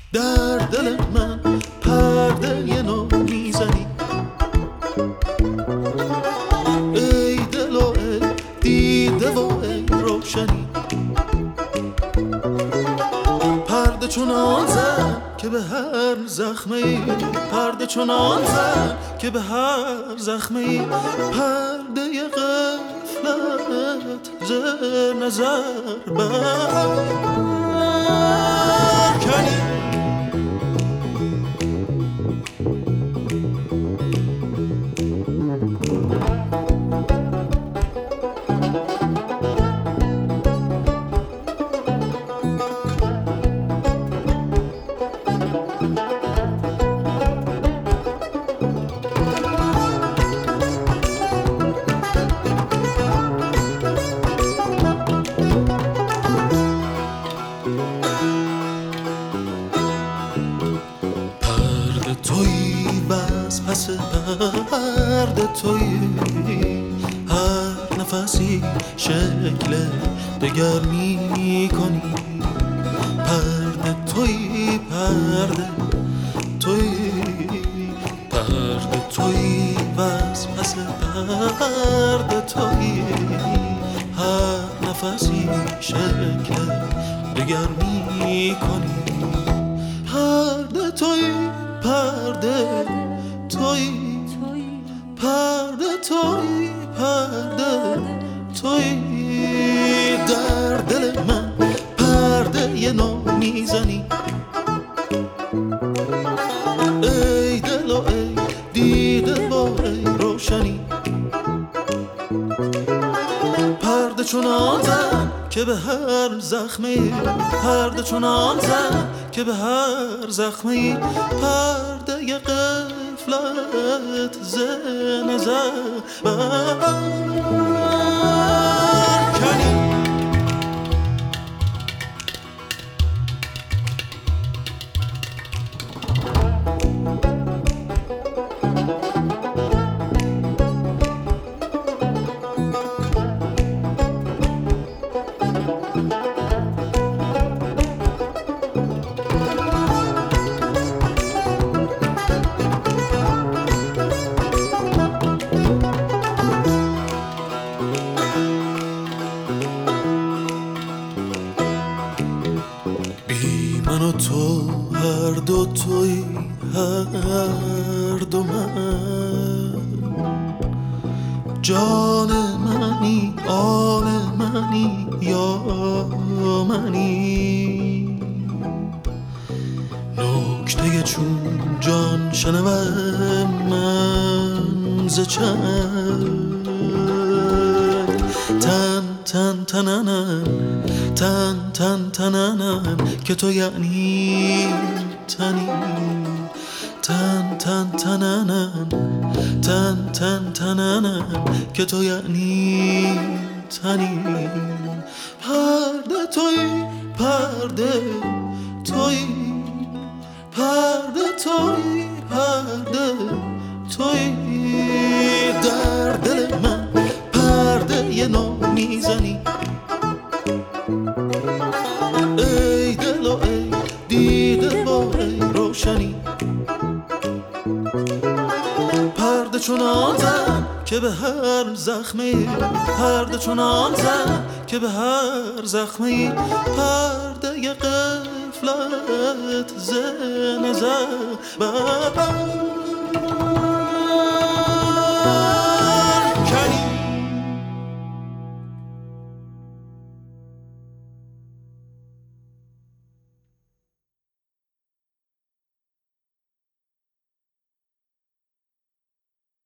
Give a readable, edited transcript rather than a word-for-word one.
در دل من پرده نو میزنی، ای دل و ای دیده و ای روشنی. پرده چنان زن که به هر زخمه‌ای، پرده چنان زن که به هر زخمه‌ای، پرده غفلت ز نظر برکنی. تویی بس پس پرده تویی، هر نفسی شکل دگر می کنی. پرده تویی، پرده تویی، پرده تویی بس پس پرده تویی، هر نفسی شکل دگر می کنی. پرده تویی، پرده تویی، پرده تویی، پرده تویی. در دل من پرده نو میزنی، ای دل و ای دیده و ای روشنی. پرده چنان زن که به هر زخمه‌ای، پرده چنان زن که به هر زخمه‌ای، پرده غفلت ز نظر برکنی. من و تو هر دو توی، هر دو من، جان منی آن منی یا منی. نکته چون جان شنوم من ز چند، تن تن تننن تن تن تننن که تو یعنی تنی. تن تن تننن تن تن تننن که تو یعنی تنی. پرده تویی، پرده تویی، پرده تویی، پرده تویی. در دل من پرده نو میزنی، ای دل و ای دیده و ای روشنی. پرده چنان زن که به هر زخمه‌ای، پرده چنان زن که به هر زخمه‌ای، پرده غفلت ز نظر برکنی.